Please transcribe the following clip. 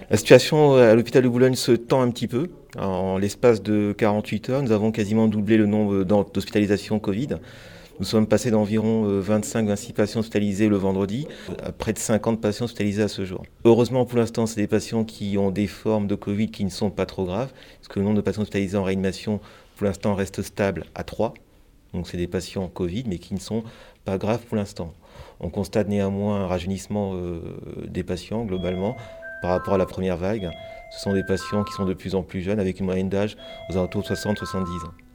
La situation à l'hôpital de Boulogne se tend un petit peu. En l'espace de 48 heures, nous avons quasiment doublé le nombre d'hospitalisations Covid. Nous sommes passés d'environ 25-26 patients hospitalisés le vendredi à près de 50 patients hospitalisés à ce jour. Heureusement, pour l'instant, c'est des patients qui ont des formes de Covid qui ne sont pas trop graves, parce que le nombre de patients hospitalisés en réanimation, pour l'instant, reste stable à 3. Donc c'est des patients Covid, mais qui ne sont pas graves pour l'instant. On constate néanmoins un rajeunissement des patients globalement par rapport à la première vague. Ce sont des patients qui sont de plus en plus jeunes, avec une moyenne d'âge aux alentours de 60-70 ans.